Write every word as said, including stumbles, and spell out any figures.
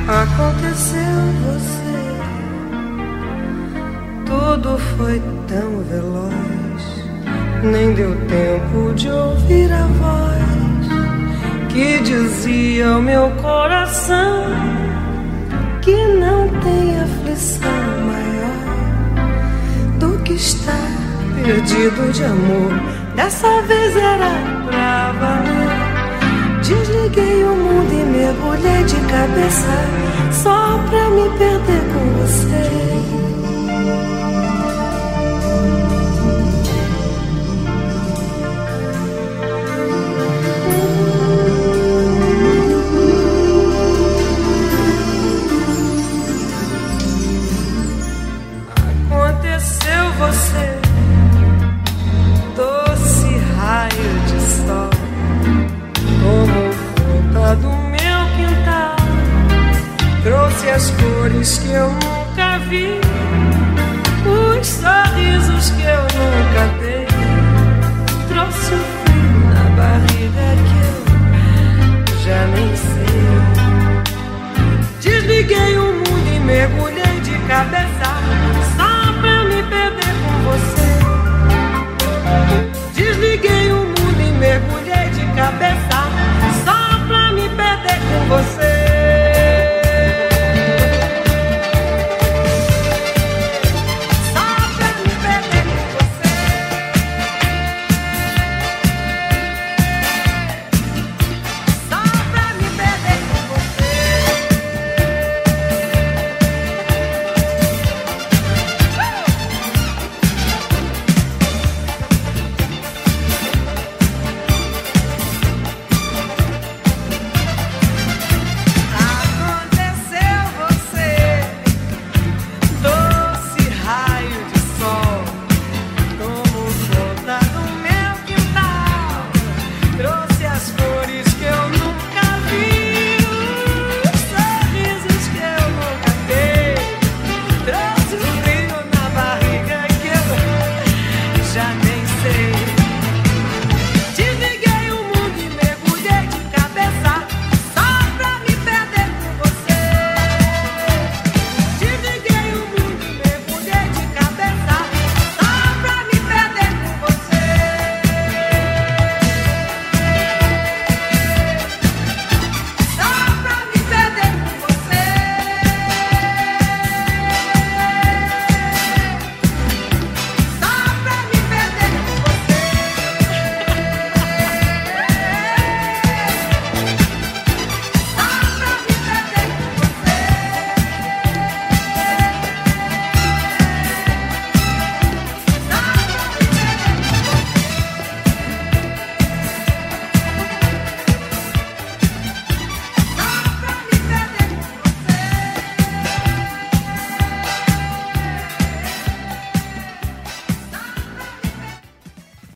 Aconteceu você, tudo foi tão veloz, nem deu tempo de ouvir a voz que dizia ao meu coração que não tem aflição maior do que estar perdido de amor. Dessa vez era pra valer. Desliguei o mundo e mergulhei de cabeça só pra me perder com você. Aconteceu você, doce raio de sol, tomou conta do meu quintal, trouxe as cores que eu nunca vi, os sorrisos que eu nunca dei, trouxe o frio na barriga que eu já nem sei.